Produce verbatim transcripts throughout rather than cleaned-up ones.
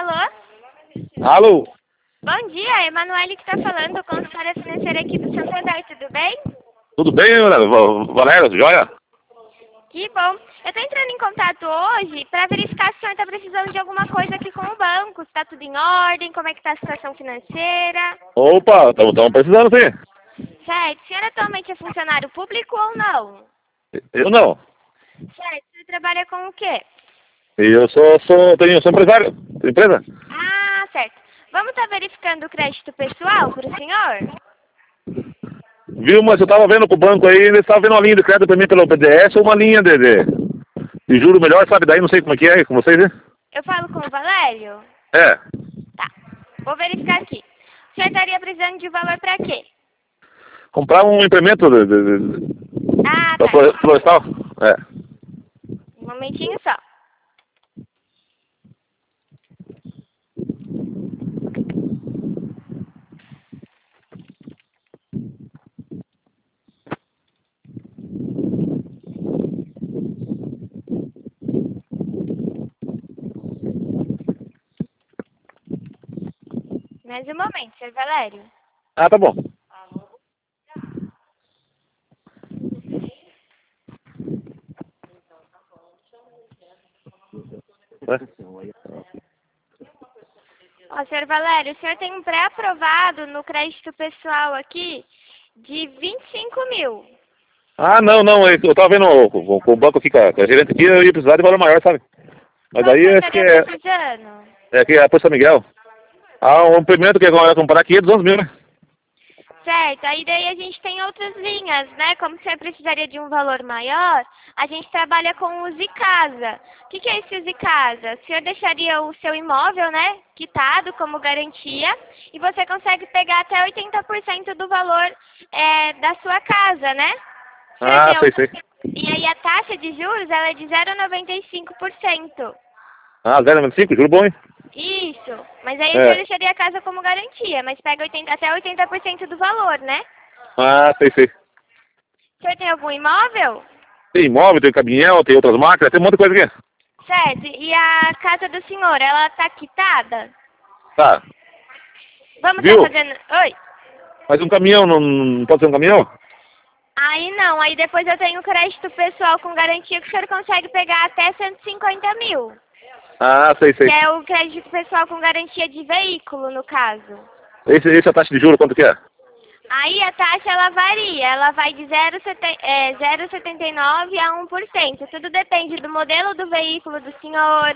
Alô? Alô? Bom dia, é Emanuele que está falando, consultora financeira aqui do Santander, tudo bem? Tudo bem, Va- Valério? Joia? Que bom. Eu estou entrando em contato hoje para verificar se o senhor está precisando de alguma coisa aqui com o banco, se está tudo em ordem, como é que está a situação financeira. Opa, estamos precisando sim. Certo, o senhor atualmente é funcionário público ou não? Eu não. Certo, você trabalha com o quê? Eu sou, sou, tenho, sou empresário. Tenho empresa? Ah, certo. Vamos estar verificando o crédito pessoal para o senhor? Viu, mas eu estava vendo com o banco aí, eles estavam vendo uma linha de crédito para mim pelo B D S ou uma linha de, de, de juro melhor, sabe? Daí não sei como é que é com vocês, né? Eu falo com o Valério? É. Tá, vou verificar aqui. O senhor estaria precisando de valor para quê? Comprar um implemento de, de, de, Ah, da tá. flore- florestal. É. Um momentinho só. Mais um momento, senhor Valério. Ah, tá bom. É. Ó, senhor Valério, o senhor tem um pré-aprovado no crédito pessoal aqui de vinte e cinco mil. Ah, não, não, eu estava vendo com, com o banco aqui, com a, com a gerente aqui, eu ia precisar de valor maior, sabe? Mas Qual que o aí senhor acho que estaria é, precisando? é aqui é a São Miguel. Ah, um implemento que eu ia comprar aqui é duzentos mil, né? Certo, aí daí a gente tem outras linhas, né? Como você precisaria de um valor maior, a gente trabalha com o Use Casa. O que, que é esse Use Casa? O senhor deixaria o seu imóvel, né, quitado como garantia, e você consegue pegar até oitenta por cento do valor é, da sua casa, né? O senhor Ah, tem sei, algum- sei. E aí a taxa de juros, ela é de zero vírgula noventa e cinco por cento. Ah, zero vírgula cinco, juro bom, hein? Isso, mas aí o senhor É. deixaria a casa como garantia, mas pega oitenta, até oitenta por cento do valor, né? Ah, sei, sei. O senhor tem algum imóvel? Tem imóvel, tem caminhão, tem outras máquinas, tem um monte de coisa aqui. Certo, e a casa do senhor, ela tá quitada? Tá. Vamos Viu? estar fazendo... Oi? Mas um caminhão, não, não pode ser um caminhão? Aí não, aí depois eu tenho crédito pessoal com garantia que o senhor consegue pegar até cento e cinquenta mil. Ah, sei, sei. Que é o crédito pessoal com garantia de veículo, no caso. Esse, esse é a taxa de juros, quanto que é? Aí a taxa ela varia, ela vai de zero vírgula setenta e nove a um por cento. Tudo depende do modelo do veículo do senhor,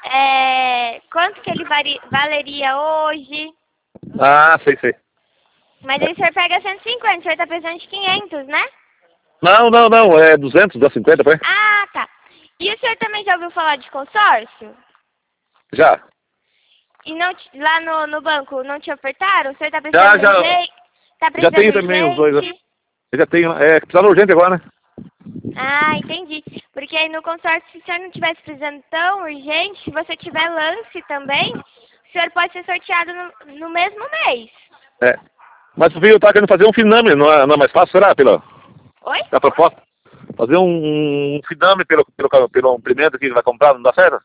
é, quanto que ele vari, valeria hoje. Ah, sei, sei. Mas aí o senhor pega cento e cinquenta, o senhor está precisando de quinhentos, né? Não, não, não, é duzentos, dá cinquenta, foi? Ah, tá. E o senhor também já ouviu falar de consórcio? Já. E não te- lá no, no banco não te ofertaram? O senhor está Já, precisando já. urgente? Tá Já precisando tenho também os dois, né? urgente? Eu já tenho, é, precisando urgente agora, né? Ah, entendi. Porque aí no consórcio, se o senhor não estivesse precisando tão urgente, se você tiver lance também, o senhor pode ser sorteado no, no mesmo mês. É. Mas o filho tá querendo fazer um finame, não é, não é mais fácil, será? Pela, Oi? pela proposta? Fazer um, um finame pelo, pelo, pelo implemento que ele vai comprar, não dá certo?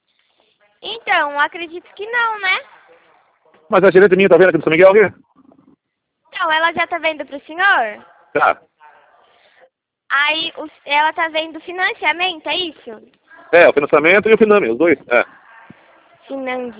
Então, acredito que não, né? Mas a gerente minha tá vendo aqui do São Miguel aqui? Então, ela já tá vendo pro senhor? Tá. Aí, o- ela tá vendo financiamento, é isso? É, o financiamento e o finame, os dois. É. Finangue.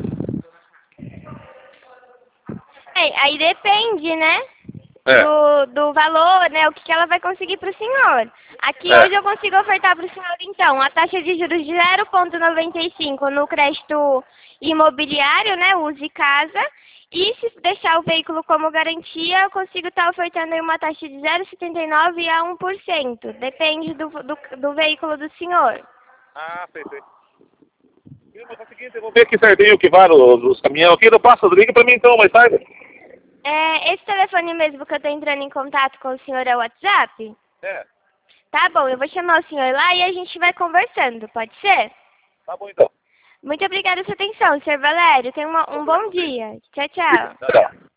É, aí depende, né? É. Do, do valor, né? O que, que ela vai conseguir pro senhor. Aqui É. hoje eu consigo ofertar pro senhor, então, a taxa de juros de zero vírgula noventa e cinco no crédito imobiliário, né? Use Casa. E se deixar o veículo como garantia, eu consigo estar ofertando aí uma taxa de zero vírgula setenta e nove a um por cento. Depende do, do, do veículo do senhor. Ah, sei, sei. Viu, mas é o seguinte, eu vou ver aqui certinho o que vale os, os caminhões aqui, eu passo, liga pra mim então, mais tarde. É, esse telefone mesmo que eu tô entrando em contato com o senhor é o WhatsApp? É. Tá bom, eu vou chamar o senhor lá e a gente vai conversando, pode ser? Tá bom então. Muito obrigada pela sua atenção, senhor Valério. Tenha uma, um bom dia. Tchau, tchau. Tchau.